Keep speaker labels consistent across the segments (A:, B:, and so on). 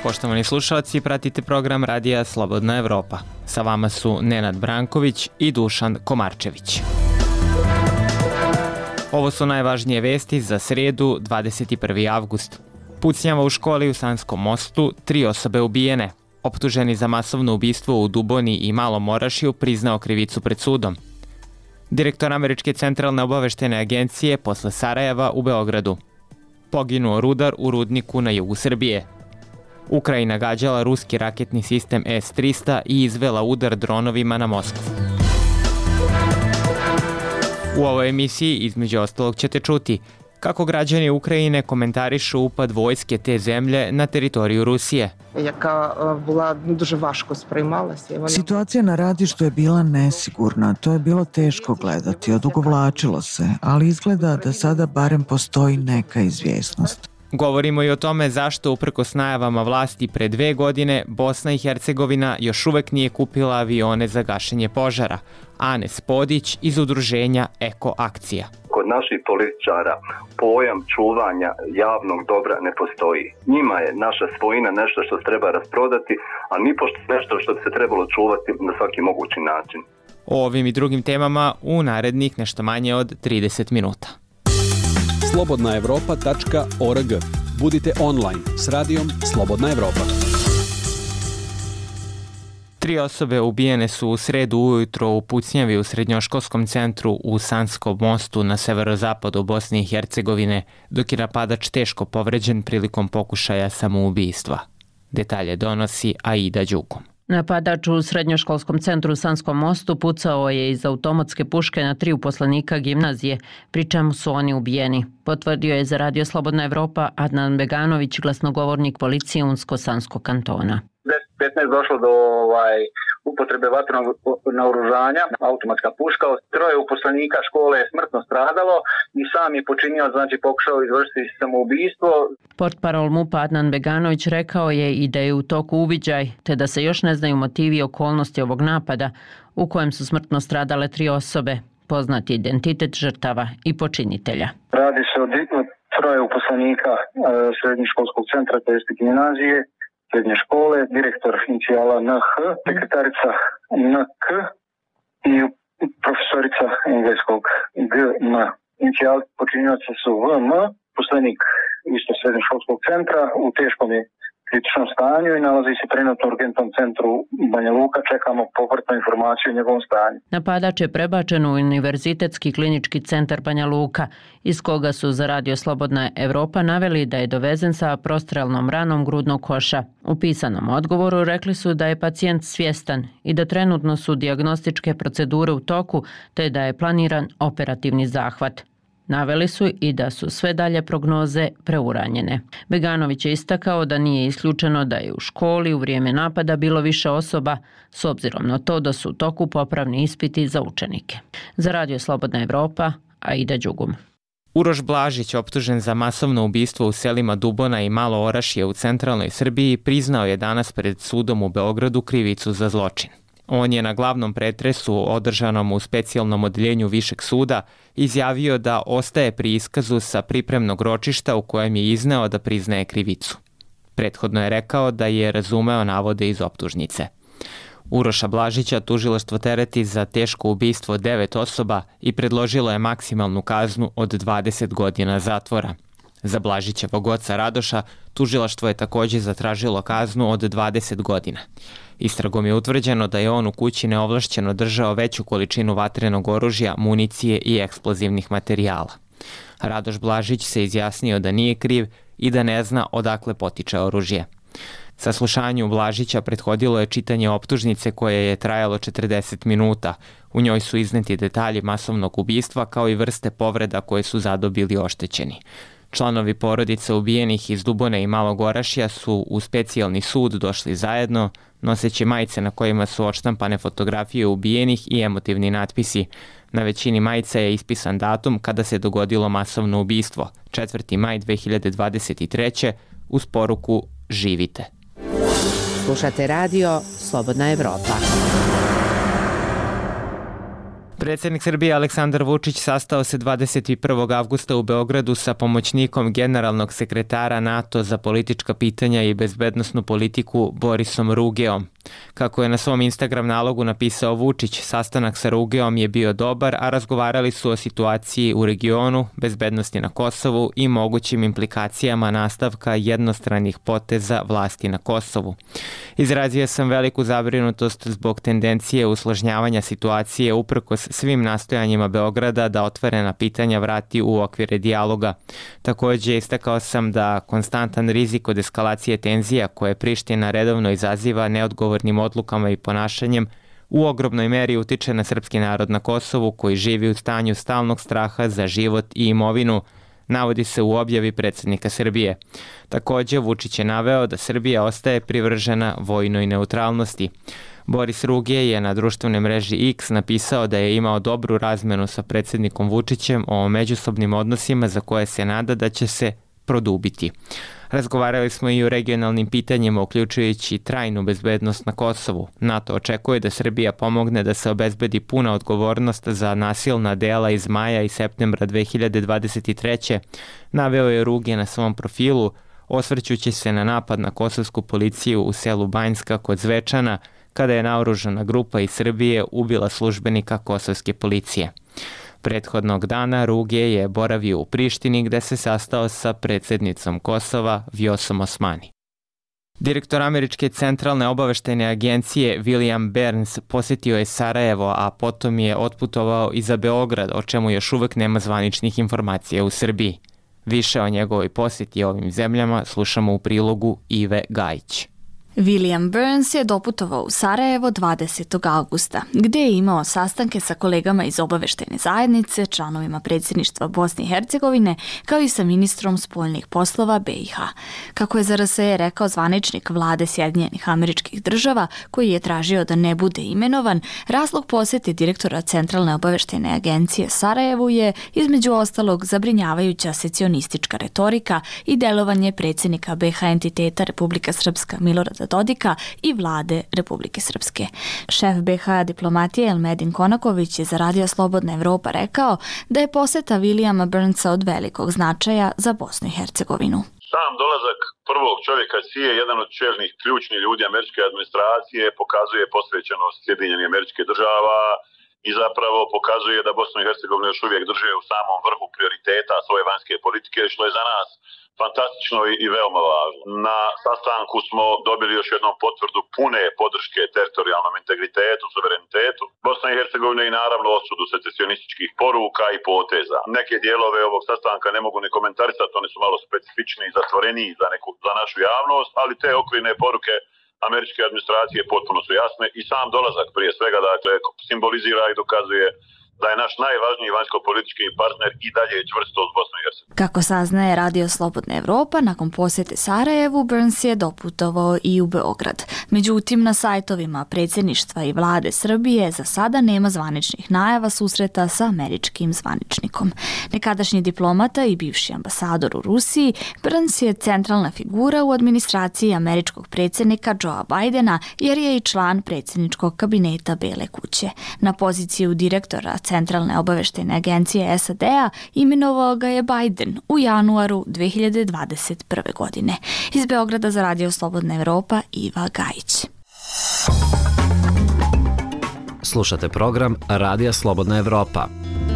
A: Poštovani slušalci, pratite program Radija Slobodna Evropa. Sa vama su Nenad Branković i Dušan Komarčević. Ovo su najvažnije vesti za sredu, 21. avgust. Pucnjava u školi u Sanskom Mostu, 3 osobe ubijene. Optuženi za masovno ubistvo u Duboni i Malom Orašju priznao krivicu pred sudom. Direktor Američke centralne obaveštene agencije posle Sarajeva u Beogradu. Poginuo rudar u rudniku na jugu Srbije. Ukrajina gađala ruski raketni sistem S-300 i izvela udar dronovima na Moskvu. U ovoj emisiji između ostalog ćete čuti kako građani Ukrajine komentarišu upad vojske te zemlje na teritoriju Rusije.
B: Situacija na radištu je bila nesigurna, to je bilo teško gledati, odugovlačilo se, ali izgleda da sada barem postoji neka izvjesnost.
A: Govorimo i o tome zašto uprkos najavama vlasti pre 2 godine Bosna i Hercegovina još uvek nije kupila avione za gašenje požara. Ane Spodić iz udruženja Eko Akcija.
C: Kod naših političara pojam čuvanja javnog dobra ne postoji. Njima je naša svojina nešto što se treba rasprodati, a nipošto nešto što bi se trebalo čuvati na svaki mogući način.
A: O ovim i drugim temama u narednih nešto manje od 30 minuta.
D: slobodnaevropa.org. Budite online s radijom Slobodna Evropa.
A: 3 osobe ubijene su u sredu ujutro u pucnjavi u srednjoškolskom centru u Sanskom Mostu na severozapadu Bosne i Hercegovine, dok je napadač teško povređen prilikom pokušaja samoubistva. Detalje donosi Aida Đukom.
E: Napadač u srednjoškolskom centru u Sanskom Mostu pucao je iz automatske puške na 3 uposlenika gimnazije, pri čemu su oni ubijeni. Potvrdio je za Radio Slobodna Evropa Adnan Beganović, glasnogovornik policije Unsko-Sanskog kantona.
F: 10-15 došlo do upotrebe vatrenog naoružanja, automatska puška. 3 uposlenika škole je smrtno stradalo i sam je počinio, pokušao izvršiti samoubistvo.
E: Portparol MUP-a Adnan Beganović rekao je i da je u toku uviđaj, te da se još ne znaju motivi i okolnosti ovog napada, u kojem su smrtno stradale 3 osobe, poznati identitet žrtava i počinitelja.
F: Radi se o 3 uposlenika srednjoškolskog centra, to jest gimnazije, srednje škole, direktor inicijala NH, sekretarica NK i profesorica engleskog GM. Inicijali počinioca su VM, uposlenik isto srednjoškolskog centra, u teškom je kritičnom stanju i nalazi se trenutno u urgentnom centru Banja Luka. Čekamo povratnu informaciju o njegovom stanju.
E: Napadač je prebačen u Univerzitetski klinički centar Banja Luka, iz koga su za Radio Slobodna Evropa naveli da je dovezen sa prostrelnom ranom grudnog koša. U pisanom odgovoru rekli su da je pacijent svjestan i da trenutno su dijagnostičke procedure u toku, te da je planiran operativni zahvat. Naveli su i da su sve dalje prognoze preuranjene. Beganović je istakao da nije isključeno da je u školi u vrijeme napada bilo više osoba, s obzirom na to da su u toku popravni ispiti za učenike. Za Radio Slobodna Evropa, Aida Đugum.
A: Uroš Blažić, optužen za masovno ubistvo u selima Dubona i Malo Orašje u centralnoj Srbiji, priznao je danas pred sudom u Beogradu krivicu za zločin. On je na glavnom pretresu održanom u specijalnom odeljenju Višeg suda izjavio da ostaje pri iskazu sa pripremnog ročišta u kojem je izneo da priznaje krivicu. Prethodno je rekao da je razumeo navode iz optužnice. Uroša Blažića tužilaštvo tereti za teško ubistvo 9 osoba i predložilo je maksimalnu kaznu od 20 godina zatvora. Za Blažićevog oca Radoša tužilaštvo je također zatražilo kaznu od 20 godina. Istragom je utvrđeno da je on u kući neovlašćeno držao veću količinu vatrenog oružja, municije i eksplozivnih materijala. Radoš Blažić se izjasnio da nije kriv i da ne zna odakle potiče oružje. Saslušanju Blažića prethodilo je čitanje optužnice koje je trajalo 40 minuta. U njoj su izneti detalji masovnog ubistva kao i vrste povreda koje su zadobili oštećeni. Članovi porodice ubijenih iz Dubone i Malog Orašja su u specijalni sud došli zajedno, noseći majice na kojima su odštampane fotografije ubijenih i emotivni natpisi. Na većini majica je ispisan datum kada se dogodilo masovno ubistvo, 4. maj 2023. uz poruku Živite.
G: Slušate radio Slobodna Evropa.
A: Predsjednik Srbije Aleksandar Vučić sastao se 21. avgusta u Beogradu sa pomoćnikom generalnog sekretara NATO za politička pitanja i bezbednosnu politiku Borisom Rugeom. Kako je na svom Instagram nalogu napisao Vučić, sastanak sa Rugeom je bio dobar, a razgovarali su o situaciji u regionu, bezbednosti na Kosovu i mogućim implikacijama nastavka jednostranih poteza vlasti na Kosovu. Izrazio sam veliku zabrinutost zbog tendencije usložnjavanja situacije uprkos svim nastojanjima Beograda da otvorena pitanja vrati u okvire dijaloga. Također istakao sam da konstantan rizik od eskalacije tenzija koje Priština redovno izaziva neodgovornim odlukama i ponašanjem u ogromnoj meri utiče na srpski narod na Kosovu koji živi u stanju stalnog straha za život i imovinu, navodi se u objavi predsjednika Srbije. Također Vučić je naveo da Srbija ostaje privržena vojnoj neutralnosti. Boris Ruge je na društvenoj mreži X napisao da je imao dobru razmenu sa predsjednikom Vučićem o međusobnim odnosima za koje se nada da će se produbiti. Razgovarali smo i o regionalnim pitanjima, uključujući trajnu bezbednost na Kosovu. NATO očekuje da Srbija pomogne da se obezbedi puna odgovornost za nasilna dela iz maja i septembra 2023. Naveo je Ruge na svom profilu, osvrćući se na napad na kosovsku policiju u selu Banjska kod Zvečana, kada je naoružana grupa iz Srbije ubila službenika kosovske policije. Prethodnog dana Ruge je boravio u Prištini gde se sastao sa predsjednicom Kosova Vjosom Osmani. Direktor Američke centralne obaveštajne agencije William Burns posjetio je Sarajevo, a potom je otputovao i za Beograd, o čemu još uvek nema zvaničnih informacija u Srbiji. Više o njegovoj posjeti ovim zemljama slušamo u prilogu Ive Gajić.
G: William Burns je doputovao u Sarajevo 20. augusta, gdje je imao sastanke sa kolegama iz obaveštajne zajednice, članovima predsjedništva Bosne i Hercegovine, kao i sa ministrom spoljnih poslova BiH. Kako je za RSE rekao zvaničnik vlade Sjedinjenih Američkih Država, koji je tražio da ne bude imenovan, razlog posjete direktora Centralne obaveštajne agencije Sarajevu je, između ostalog, zabrinjavajuća secionistička retorika i delovanje predsjednika BiH entiteta Republika Srpska Milorada Dodika i vlade Republike Srpske. Šef BiH diplomatije Elmedin Konaković je za Radio Slobodna Evropa rekao da je posjeta Williama Burnsa od velikog značaja za Bosnu i Hercegovinu.
H: Sam dolazak prvog čovjeka CIA, jedan od čelnih ključnih ljudi američke administracije, pokazuje posvećenost Sjedinjenih Američkih Država i zapravo pokazuje da Bosnu i Hercegovinu još uvijek drže u samom vrhu prioriteta svoje vanjske politike, što je za nas fantastično i veoma važno. Na sastanku smo dobili još jednom potvrdu pune podrške teritorijalnom integritetu, suverenitetu Bosne i Hercegovine i naravno osudu secesionističkih poruka i poteza. Neke dijelove ovog sastanka ne mogu ni komentarisati, oni su malo specifični i zatvoreniji za našu javnost, ali te okvirne poruke američke administracije potpuno su jasne i sam dolazak prije svega dakle simbolizira i dokazuje da je naš najvažniji vanjsko-politički partner i dalje čvrsto uz Bosnu i Hercegovinu.
G: Kako saznaje Radio Slobodna Evropa, nakon posjete Sarajevu, Burns je doputovao i u Beograd. Međutim, na sajtovima predsjedništva i vlade Srbije za sada nema zvaničnih najava susreta sa američkim zvaničnikom. Nekadašnji diplomata i bivši ambasador u Rusiji, Burns je centralna figura u administraciji američkog predsjednika Joea Bidena, jer je i član predsjedničkog kabineta Bele kuće. Na poziciju direktora Centralne obaveštajne agencije SAD-a imenovao ga je Biden u januaru 2021. godine. Iz Beograda za Radio Slobodna Evropa, Iva Gajić.
I: Slušate program Radija Slobodna Evropa.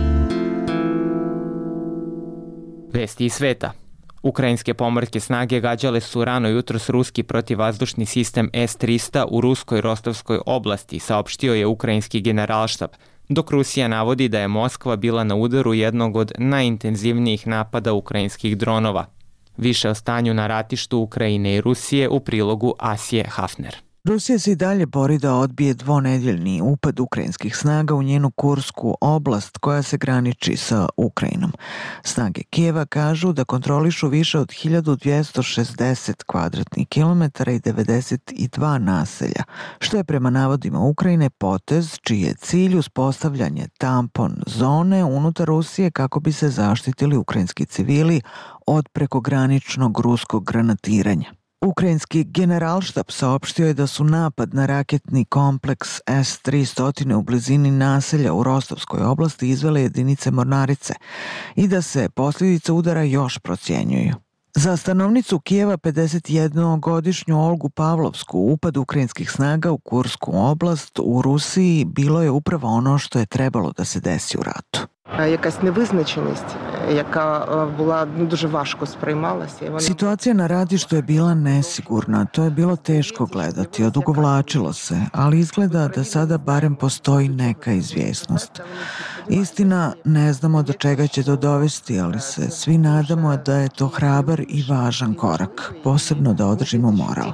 A: Vesti iz sveta. Ukrajinske pomorske snage gađale su rano jutros ruski protivvazdušni sistem S-300 u ruskoj Rostovskoj oblasti, saopštio je ukrajinski generalštab, dok Rusija navodi da je Moskva bila na udaru jednog od najintenzivnijih napada ukrajinskih dronova. Više o stanju na ratištu Ukrajine i Rusije u prilogu Asije Hafner.
B: Rusija se i dalje bori da odbije dvonedjeljni upad ukrajinskih snaga u njenu Kursku oblast koja se graniči sa Ukrajinom. Snage Kijeva kažu da kontrolišu više od 1260 kvadratnih kilometara i 92 naselja, što je prema navodima Ukrajine potez čiji je cilj uspostavljanje tampon zone unutar Rusije kako bi se zaštitili ukrajinski civili od prekograničnog ruskog granatiranja. Ukrajinski generalštab saopštio je da su napad na raketni kompleks S-300 u blizini naselja u Rostovskoj oblasti izvele jedinice mornarice i da se posljedice udara još procjenjuju. Za stanovnicu Kijeva 51-godišnju Olgu Pavlovsku upad ukrajinskih snaga u Kursku oblast u Rusiji bilo je upravo ono što je trebalo da se desi u ratu.
J: Якась невизначеність, яка була дуже важко сприймалася.
B: Situacija na ratištu je bila nesigurna, to je bilo teško gledati, odugovlačilo se, ali izgleda da sada barem postoji neka izvjesnost. Istina, ne znamo do čega će to dovesti, ali se svi nadamo da je to hrabar i važan korak, posebno da održimo moral.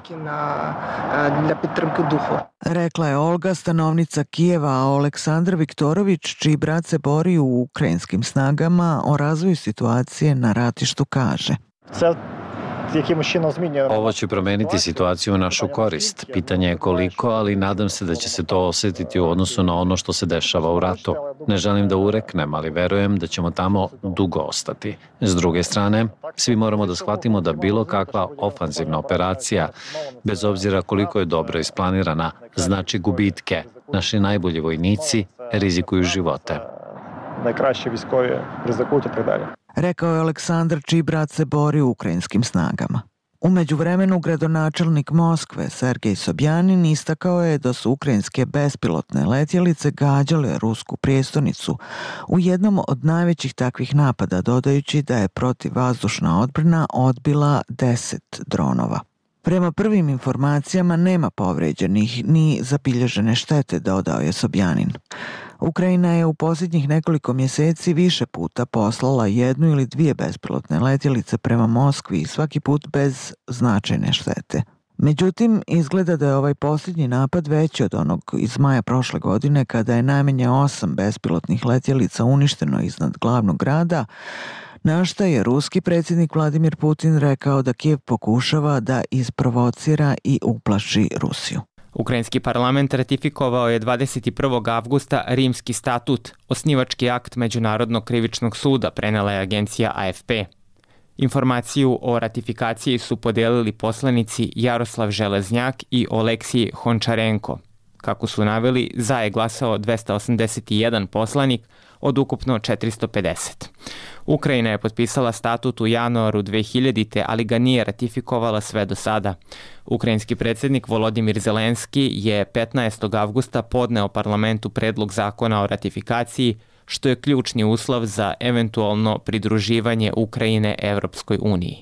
B: Rekla je Olga, stanovnica Kijeva, a Oleksandar Viktorović, čiji brat se bori u ukrajinskim snagama, o razvoju situacije na ratištu kaže.
K: Ovo će promeniti situaciju u našu korist. Pitanje je koliko, ali nadam se da će se to osjetiti u odnosu na ono što se dešava u ratu. Ne želim da ureknem, ali verujem da ćemo tamo dugo ostati. S druge strane, svi moramo da shvatimo da bilo kakva ofanzivna operacija, bez obzira koliko je dobro isplanirana, znači gubitke. Naši najbolji vojnici rizikuju živote.
L: Najkraći viskovi rizikuju i tako dalje.
B: Rekao je Aleksandar, čiji brat se bori u ukrajinskim snagama. U međuvremenu gradonačelnik Moskve Sergej Sobjanin istakao je da su ukrajinske bespilotne letjelice gađale rusku prijestolnicu u jednom od najvećih takvih napada, dodajući da je protivvazdušna odbrana odbila 10 dronova. Prema prvim informacijama nema povređenih ni zabilježene štete, dodao je Sobjanin. Ukrajina je u posljednjih nekoliko mjeseci više puta poslala 1 ili 2 bespilotne letjelice prema Moskvi, svaki put bez značajne štete. Međutim, izgleda da je ovaj posljednji napad veći od onog iz maja prošle godine, kada je najmanje 8 bespilotnih letjelica uništeno iznad glavnog grada, na šta je ruski predsjednik Vladimir Putin rekao da Kijev pokušava da isprovocira i uplaši Rusiju.
A: Ukrajinski parlament ratifikovao je 21. avgusta Rimski statut, osnivački akt Međunarodnog krivičnog suda, prenela je agencija AFP. Informaciju o ratifikaciji su podelili poslanici Jaroslav Železnjak i Oleksij Hončarenko. Kako su naveli, za je glasao 281 poslanik od ukupno 450. Ukrajina je potpisala statut u januaru 2000. ali ga nije ratifikovala sve do sada. Ukrajinski predsjednik Volodimir Zelenski je 15. avgusta podneo parlamentu predlog zakona o ratifikaciji, što je ključni uslov za eventualno pridruživanje Ukrajine Evropskoj uniji.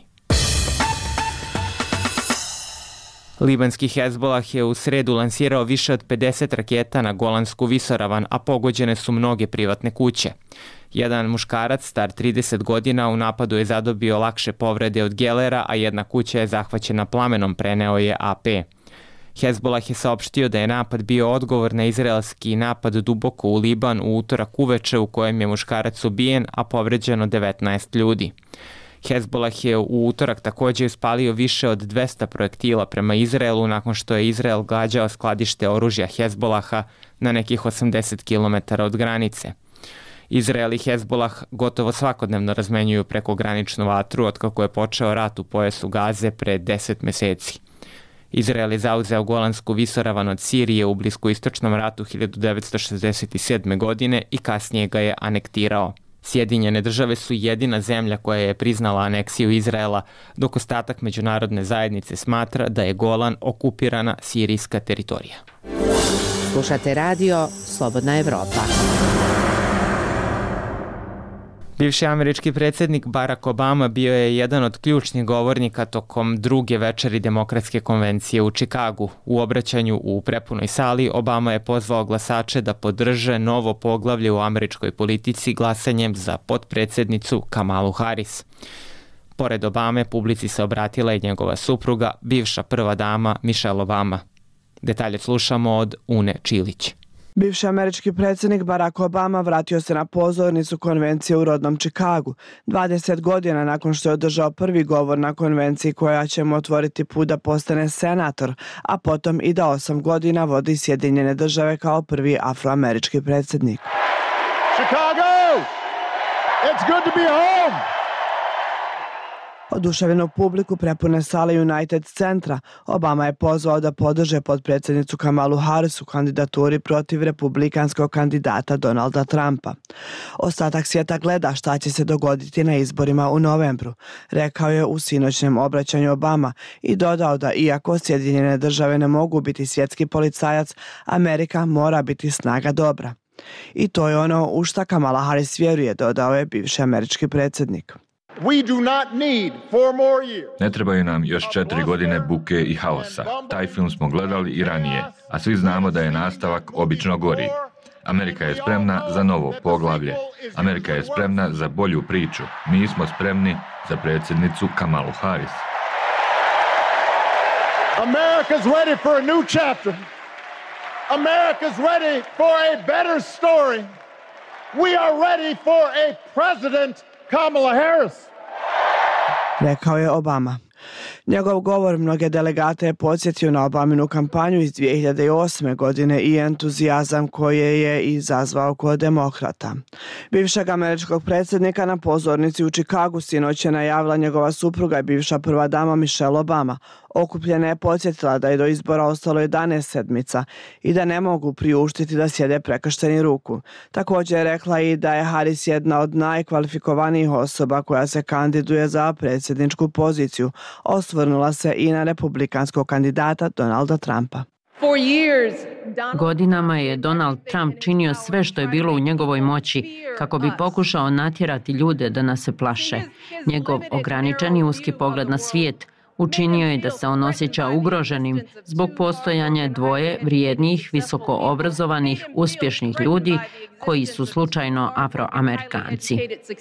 A: Libanski Hezbolah je u sredu lansirao više od 50 raketa na Golansku visoravan, a pogođene su mnoge privatne kuće. Jedan muškarac, star 30 godina, u napadu je zadobio lakše povrede od gelera, a jedna kuća je zahvaćena plamenom, preneo je AP. Hezbolah je saopštio da je napad bio odgovor na izraelski napad duboko u Liban u utorak uveče u kojem je muškarac ubijen, a povređeno 19 ljudi. Hezbolah je u utorak također ispalio više od 200 projektila prema Izraelu nakon što je Izrael gađao skladište oružja Hezbolaha na nekih 80 km od granice. Izrael i Hezbolah gotovo svakodnevno razmenjuju prekograničnu vatru otkako je počeo rat u pojasu Gaze pre 10 meseci. Izrael je zauzeo Golansku visoravan od Sirije u bliskoistočnom ratu 1967. godine i kasnije ga je anektirao. Sjedinjene države su jedina zemlja koja je priznala aneksiju Izraela, dok ostatak međunarodne zajednice smatra da je Golan okupirana sirijska teritorija.
E: Slušate radio Slobodna Evropa.
A: Bivši američki predsjednik Barack Obama bio je jedan od ključnih govornika tokom druge večeri Demokratske konvencije u Čikagu. U obraćanju u prepunoj sali Obama je pozvao glasače da podrže novo poglavlje u američkoj politici glasanjem za potpredsjednicu Kamalu Harris. Pored Obame, publici se obratila i njegova supruga, bivša prva dama Michelle Obama. Detalje slušamo od Une Čilić.
M: Bivši američki predsjednik Barack Obama vratio se na pozornicu konvencije u rodnom Čikagu, 20 godina nakon što je održao prvi govor na konvenciji koja će mu otvoriti put da postane senator, a potom i da 8 godina vodi Sjedinjene države kao prvi afroamerički predsjednik.
N: Chicago! It's good to be home!
M: Oduševljenu publiku prepune sale United centra, Obama je pozvao da podrže potpredsjednicu Kamalu Harris u kandidaturi protiv republikanskog kandidata Donalda Trumpa. Ostatak svijeta gleda šta će se dogoditi na izborima u novembru, rekao je u sinoćnjem obraćanju Obama i dodao da iako Sjedinjene države ne mogu biti svjetski policajac, Amerika mora biti snaga dobra. I to je ono u šta Kamala Harris vjeruje, dodao je bivši američki predsjednik.
N: Ne trebaju nam još 4 godine buke i haosa. Taj film smo gledali i ranije, a svi znamo da je nastavak obično gori. Amerika je spremna za novo poglavlje. Amerika je spremna za bolju priču. Mi smo spremni za predsjednicu Kamalu Harris.
O: America's ready for a new chapter. America's ready for a better story. We are ready for a president Kamala Harris,
M: rekao je Obama. Njegov govor mnoge delegate je podsjetio na Obaminu kampanju iz 2008. godine i entuzijazam koje je izazvao kod demokrata. Bivšeg američkog predsjednika na pozornici u Čikagu sinoć je najavila njegova supruga i bivša prva dama Michelle Obama. Okupljena je podsjetila da je do izbora ostalo 11 sedmica i da ne mogu priuštiti da sjede prekršteni ruku. Također je rekla i da je Harris jedna od najkvalifikovanijih osoba koja se kandiduje za predsjedničku poziciju. Osvrnula se i na republikanskog kandidata Donalda Trumpa.
E: Godinama je Donald Trump činio sve što je bilo u njegovoj moći kako bi pokušao natjerati ljude da nas se plaše. Njegov ograničeni uski pogled na svijet učinio je da se on osjeća ugroženim zbog postojanja dvoje vrijednih, visoko obrazovanih, uspješnih ljudi koji su slučajno Afroamerikanci.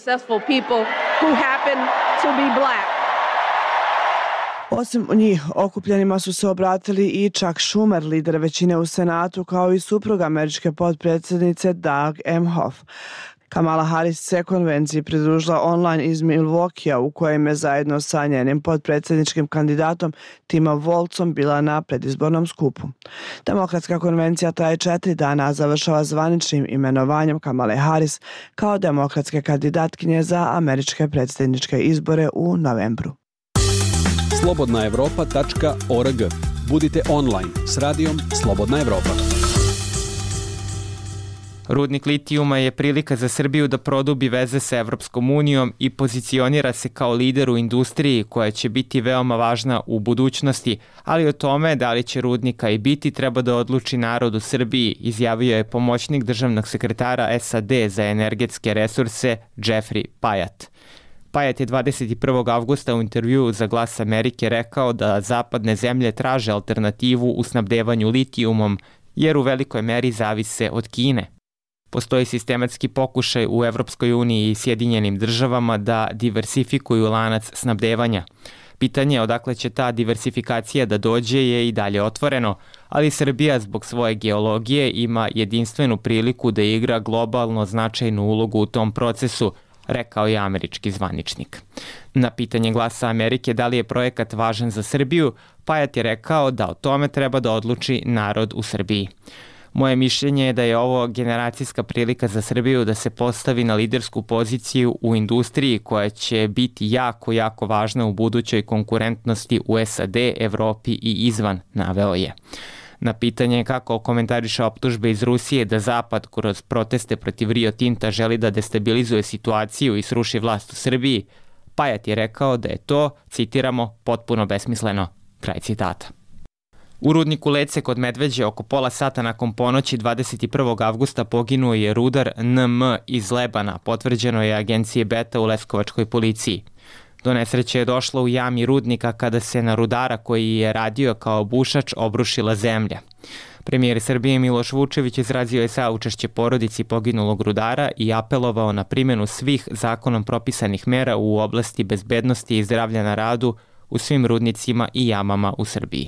M: Osim njih, okupljenima su se obratili i Chuck Schumer, lider većine u Senatu, kao i supruga američke potpredsjednice Doug Emhoff. Kamala Harris se konvenciji pridružila online iz Milwaukeea, u kojem je zajedno sa njenim potpredsjedničkim kandidatom Timom Walzom bila na predizbornom skupu. Demokratska konvencija traje 4 dana, a završava zvaničnim imenovanjem Kamale Harris kao demokratske kandidatkinje za američke predsjedničke izbore u novembru.
D: slobodnaevropa.org. Budite online s radijom Slobodna Evropa.
A: Rudnik litijuma je prilika za Srbiju da produbi veze sa Evropskom unijom i pozicionira se kao lider u industriji koja će biti veoma važna u budućnosti, ali o tome da li će rudnika i biti treba da odluči narod u Srbiji, izjavio je pomoćnik državnog sekretara SAD za energetske resurse Jeffrey Pyatt. Pyatt je 21. avgusta u intervjuu za Glas Amerike rekao da zapadne zemlje traže alternativu u snabdevanju litijumom jer u velikoj meri zavise od Kine. Postoji sistematski pokušaj u Evropskoj uniji i Sjedinjenim državama da diversifikuju lanac snabdevanja. Pitanje odakle će ta diversifikacija da dođe je i dalje otvoreno, ali Srbija zbog svoje geologije ima jedinstvenu priliku da igra globalno značajnu ulogu u tom procesu, rekao je američki zvaničnik. Na pitanje Glasa Amerike da li je projekat važan za Srbiju, Pyatt je rekao da o tome treba da odluči narod u Srbiji. Moje mišljenje je da je ovo generacijska prilika za Srbiju da se postavi na lidersku poziciju u industriji koja će biti jako važna u budućoj konkurentnosti u SAD, Evropi i izvan, naveo je. Na pitanje kako komentariše optužbe iz Rusije da Zapad kroz proteste protiv Rio Tinta želi da destabilizuje situaciju i sruši vlast u Srbiji, Pyatt je rekao da je to, citiramo, potpuno besmisleno. Kraj citata. U rudniku Lece kod Medveđe oko pola sata nakon ponoći 21. avgusta poginuo je rudar NM iz Lebana, potvrđeno je agencije Beta u leskovačkoj policiji. Do nesreće je došlo u jami rudnika kada se na rudara koji je radio kao bušač obrušila zemlja. Premijer Srbije Miloš Vučević izrazio je saučešće porodici poginulog rudara i apelovao na primjenu svih zakonom propisanih mera u oblasti bezbednosti i zdravlja na radu u svim rudnicima i jamama u Srbiji.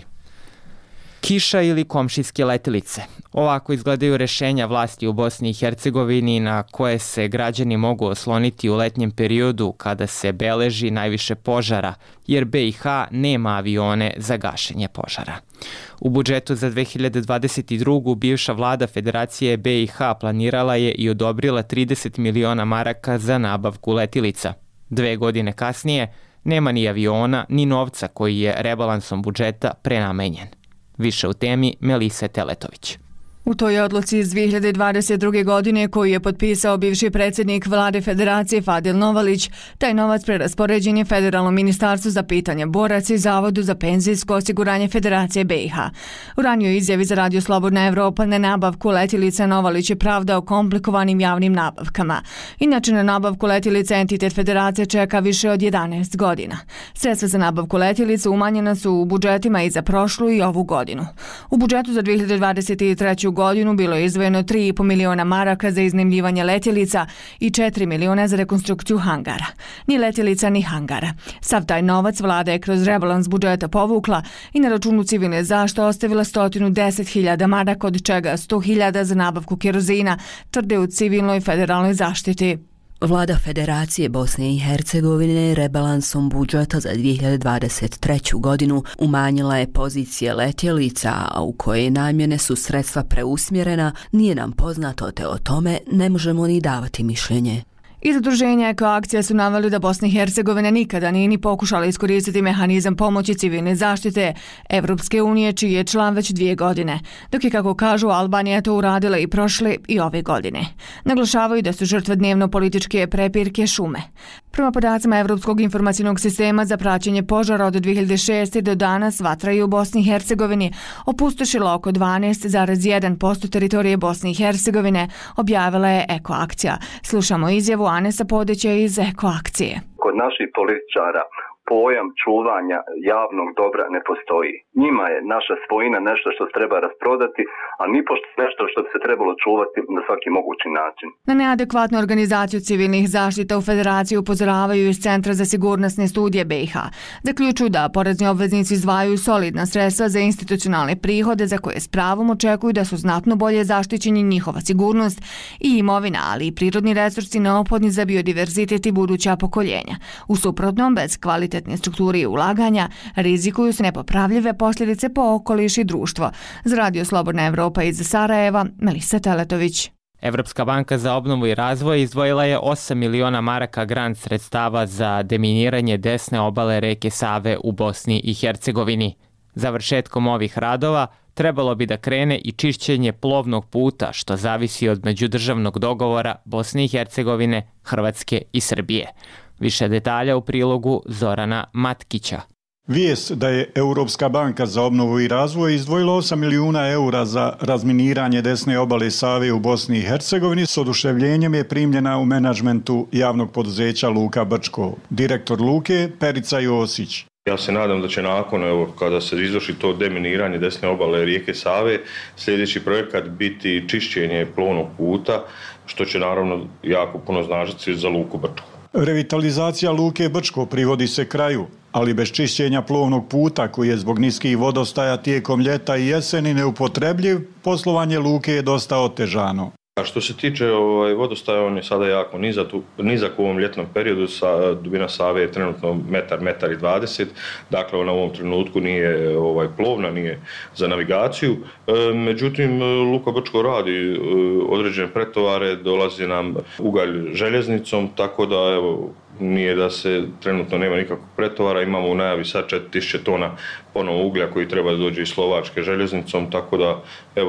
A: Kiša ili komšijske letilice. Ovako izgledaju rešenja vlasti u Bosni i Hercegovini na koje se građani mogu osloniti u letnjem periodu kada se beleži najviše požara, jer BiH nema avione za gašenje požara. U budžetu za 2022. bivša vlada Federacije BiH planirala je i odobrila 30 miliona maraka za nabavku letilica. 2 godine kasnije, Nema ni aviona, ni novca koji je rebalansom budžeta prenamenjen. Više u temi Melise Teletović.
P: U toj odluci iz 2022. godine koju je potpisao bivši predsjednik vlade Federacije Fadil Novalić, taj novac preraspoređen je Federalnom ministarstvu za pitanje boraca i Zavodu za penzijsko osiguranje Federacije BiH. U ranijoj izjavi za Radio Slobodna Evropa na nabavku letjelica Novalić je pravdao komplikovanim javnim nabavkama. Inače na nabavku letjelica entitet Federacije čeka više od 11 godina. Sredstva za nabavku letjelica umanjena su u budžetima i za prošlu i ovu godinu. U budžetu za 2023. godinu bilo je izdvojeno 3,5 miliona maraka za iznajmljivanje letjelica i 4 miliona za rekonstrukciju hangara. Ni letjelica ni hangara. Sav taj novac vlada je kroz rebalans budžeta povukla i na računu civilne zaštite ostavila 110.000 maraka, od čega 100.000 za nabavku kerozina, tvrde u civilnoj federalnoj zaštiti.
Q: Vlada Federacije Bosne i Hercegovine rebalansom budžeta za 2023. godinu umanjila je pozicije letjelica, a u koje namjene su sredstva preusmjerena, nije nam poznato, te o tome ne možemo ni davati mišljenje.
P: Iz udruženja Ekoakcija su naveli da Bosna i Hercegovina nikada nije ni pokušala iskoristiti mehanizam pomoći civilne zaštite Evropske unije, čiji je član već 2 godine, dok je, kako kažu, Albanija to uradila i prošle i ove godine. Naglašavaju da su žrtve dnevno političke prepirke šume. Prema podacima Evropskog informacijnog sistema za praćenje požara od 2006. do danas, vatra je u Bosni i Hercegovini opustošila oko 12,1% teritorije Bosne i Hercegovine, objavila je Ekoakcija. Slušamo izjavu Anesa Podeća iz Ekoakcije.
C: Kod naših političara pojam čuvanja javnog dobra ne postoji. Njima je naša svojina nešto što se treba rasprodati, a nipošto nešto što bi se trebalo čuvati na svaki mogući način.
P: Na neadekvatnu organizaciju civilnih zaštita u Federaciji upozoravaju iz Centra za sigurnosne studije BiH. Zaključuju da porezni obveznici izdvajaju solidna sredstva za institucionalne prihode za koje s pravom očekuju da su znatno bolje zaštićeni njihova sigurnost i imovina, ali i prirodni resursi neophodni za biodiverzitet i buduća pokoljenja. U suprotnom, bez kvalitetne strukture i ulaganja, rizikuju se nepopravljive posljedice po okoliš i društvo. Za Radio Slobodna Evropa iz Sarajeva, Melisa Teletović.
A: Evropska banka za obnovu i razvoj izdvojila je 8 miliona maraka grant sredstava za deminiranje desne obale reke Save u Bosni i Hercegovini. Završetkom ovih radova trebalo bi da krene i čišćenje plovnog puta, što zavisi od međudržavnog dogovora Bosne i Hercegovine, Hrvatske i Srbije. Više detalja u prilogu Zorana Matkića.
R: Vijest da je Europska banka za obnovu i razvoj izdvojila 8 milijuna eura za razminiranje desne obale Save u Bosni i Hercegovini s oduševljenjem je primljena u menadžmentu javnog poduzeća Luka Brčko. Direktor Luke Perica Josić.
S: Ja se nadam da će nakon, kada se izvrši to deminiranje desne obale rijeke Save, sljedeći projekat biti čišćenje plovnog puta, što će naravno jako puno značiti za Luku Brčko.
R: Revitalizacija Luke Brčko privodi se kraju, ali bez čišćenja plovnog puta koji je zbog niskih vodostaja tijekom ljeta i jeseni neupotrebljiv, poslovanje luke je dosta otežano.
S: A što se tiče vodostaja, on je sada jako nizak u ovom ljetnom periodu, dubina Save je trenutno metar i 20, dakle ona u ovom trenutku nije plovna, nije za navigaciju. Međutim, Luka Brčko radi određene pretovare, dolazi nam ugalj željeznicom, tako da nije da se trenutno nema nikakvog pretovara, imamo u najavi sad 4000 tona ponovo uglja koji treba da dođe iz Slovačke željeznicom, tako da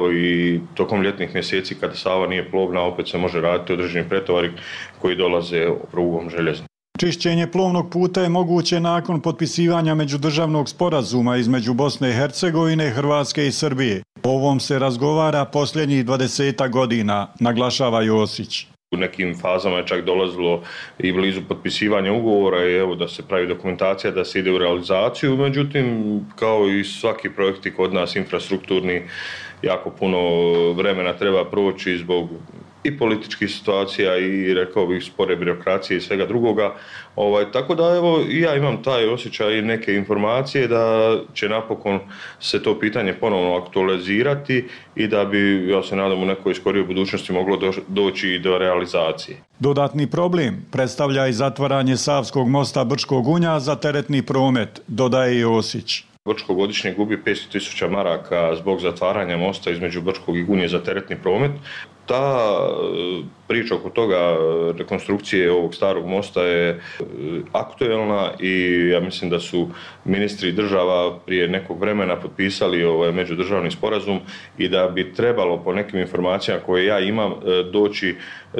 S: i tokom ljetnih mjeseci kada Sava nije plovna opet se može raditi određeni pretovari koji dolaze prugom željeznice.
R: Čišćenje plovnog puta je moguće nakon potpisivanja međudržavnog sporazuma između Bosne i Hercegovine, Hrvatske i Srbije. O ovom se razgovara posljednjih 20 godina, naglašava Josić.
S: U nekim fazama je čak dolazilo i blizu potpisivanja ugovora i da se pravi dokumentacija da se ide u realizaciju. Međutim, kao i svaki projekti kod nas infrastrukturni, jako puno vremena treba proći zbog i političkih situacija i rekao bih spore birokracije i svega drugoga. Tako da i ja imam taj osjećaj i neke informacije da će napokon se to pitanje ponovno aktualizirati i da bi, ja se nadam, u nekoj skorijoj budućnosti moglo doći i do realizacije.
R: Dodatni problem predstavlja i zatvaranje Savskog mosta Brčkog Unja za teretni promet, dodaje Josić.
S: Brčko godišnje gubi 500.000 maraka zbog zatvaranja mosta između Brčkog i Gunje za teretni promet. Ta priča oko toga rekonstrukcije ovog starog mosta je aktuelna i ja mislim da su ministri država prije nekog vremena potpisali međudržavni sporazum i da bi trebalo po nekim informacijama koje ja imam doći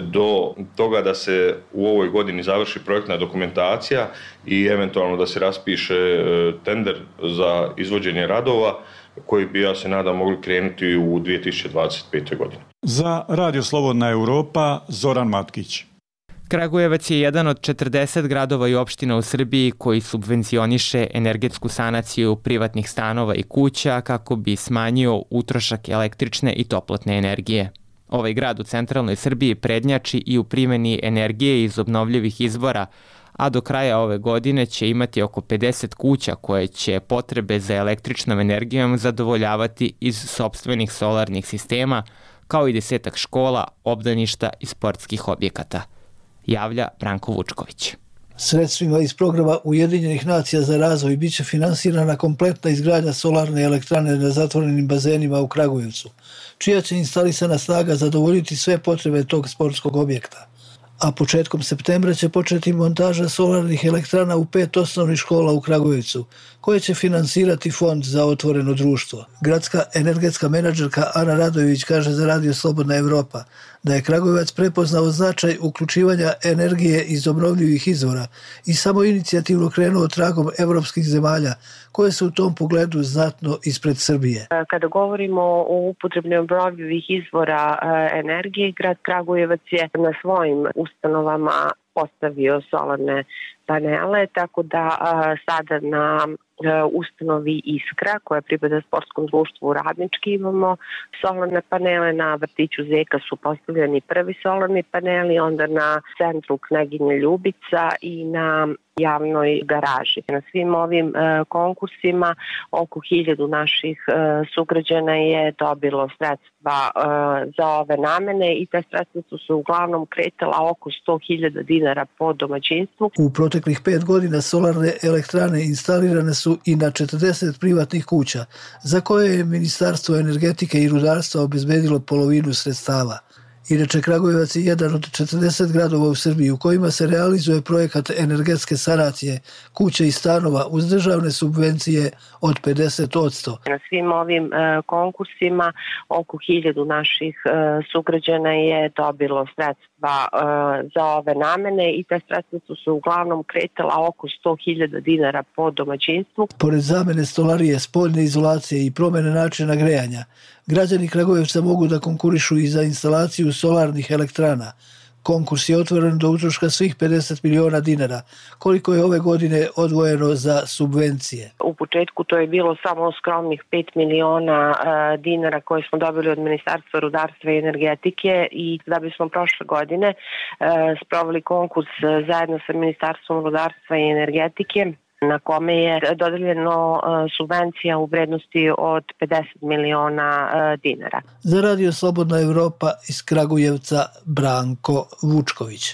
S: do toga da se u ovoj godini završi projektna dokumentacija i eventualno da se raspiše tender za izvođenje radova koji bi, ja se nadam, mogli krenuti u 2025. godini.
R: Za Radio Slobodna Europa, Zoran Matkić.
A: Kragujevac je jedan od 40 gradova i opština u Srbiji koji subvencioniše energetsku sanaciju privatnih stanova i kuća kako bi smanjio utrošak električne i toplotne energije. Ovaj grad u centralnoj Srbiji prednjači i u primjeni energije iz obnovljivih izvora, a do kraja ove godine će imati oko 50 kuća koje će potrebe za električnom energijom zadovoljavati iz sopstvenih solarnih sistema, kao i 10 škola, obdaništa i sportskih objekata. Javlja Branko Vučković.
T: Sredstvima iz programa Ujedinjenih nacija za razvoj biće finansirana kompletna izgradnja solarne elektrane na zatvorenim bazenima u Kragujevcu, čija će instalisana snaga zadovoljiti sve potrebe tog sportskog objekta. A početkom septembra će početi montaža solarnih elektrana u 5 osnovnih škola u Kragujevcu, koje će finansirati Fond za otvoreno društvo. Gradska energetska menadžerka Ana Radojević kaže za Radio Slobodna Evropa da je Kragujevac prepoznao značaj uključivanja energije iz obnovljivih izvora i samo inicijativno krenuo tragom evropskih zemalja koje su u tom pogledu znatno ispred Srbije.
U: Kada govorimo o upotrebi obnovljivih izvora energije, grad Kragujevac je na svojim ustanovama postavio solarne panele, tako da sada na ustanovi Iskra, koja pripada sportskom društvu Radnički, imamo solarne panele. Na vrtiću Zeka su postavljeni prvi solarni paneli, onda na centru Kneginje Ljubica i na javnoj garaži. Na svim ovim konkursima oko 1000 naših sugrađana je dobilo sredstva za ove namene i te sredstva su se uglavnom kretala oko 100.000 dinara po domaćinstvu.
T: U proteklih 5 godina solarne elektrane instalirane su i na 40 privatnih kuća, za koje je Ministarstvo energetike i rudarstva obezbedilo polovinu sredstava. Inače, Kragujevac je jedan od 40 gradova u Srbiji u kojima se realizuje projekat energetske sanacije kuća i stanova uz državne subvencije od 50%.
U: Na svim ovim konkursima oko 1000 naših sugrađana je dobilo sredstva za ove namene i te sredstva su se uglavnom kretala oko 100.000 dinara po domaćinstvu.
T: Pored zamene stolarije, spoljne izolacije i promjene načina grejanja, građani Kragujevca mogu da konkurišu i za instalaciju solarnih elektrana. Konkurs je otvoren do utroška svih 50 miliona dinara, koliko je ove godine odvojeno za subvencije.
U: U početku to je bilo samo skromnih 5 miliona dinara koje smo dobili od Ministarstva rudarstva i energetike i da bismo prošle godine sproveli konkurs zajedno sa Ministarstvom rudarstva i energetike, na kome je dodeljeno subvencija u vrednosti od 50 miliona dinara.
T: Za Radio Slobodna Evropa iz Kragujevca, Branko Vučković.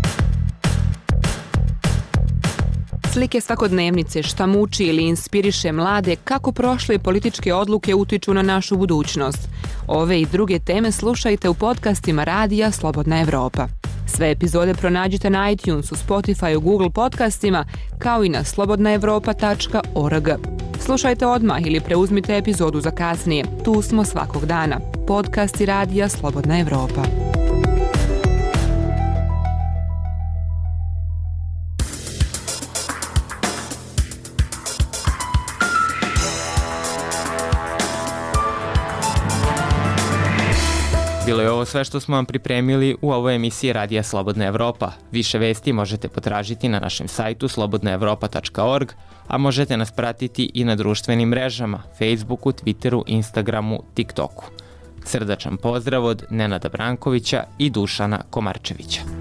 V: Slike svakodnevnice, šta muči ili inspiriše mlade, kako prošle političke odluke utiču na našu budućnost. Ove i druge teme slušajte u podcastima Radija Slobodna Evropa. Sve epizode pronađite na iTunesu, Spotifyu, Google podcastima, kao i na slobodnaevropa.org. Slušajte odmah ili preuzmite epizodu za kasnije. Tu smo svakog dana. Podcasti Radija Slobodna Evropa.
A: Bilo je ovo sve što smo vam pripremili u ovoj emisiji Radija Slobodna Evropa. Više vesti možete potražiti na našem sajtu slobodnaevropa.org, a možete nas pratiti i na društvenim mrežama, Facebooku, Twitteru, Instagramu, TikToku. Srdačan pozdrav od Nenada Brankovića i Dušana Komarčevića.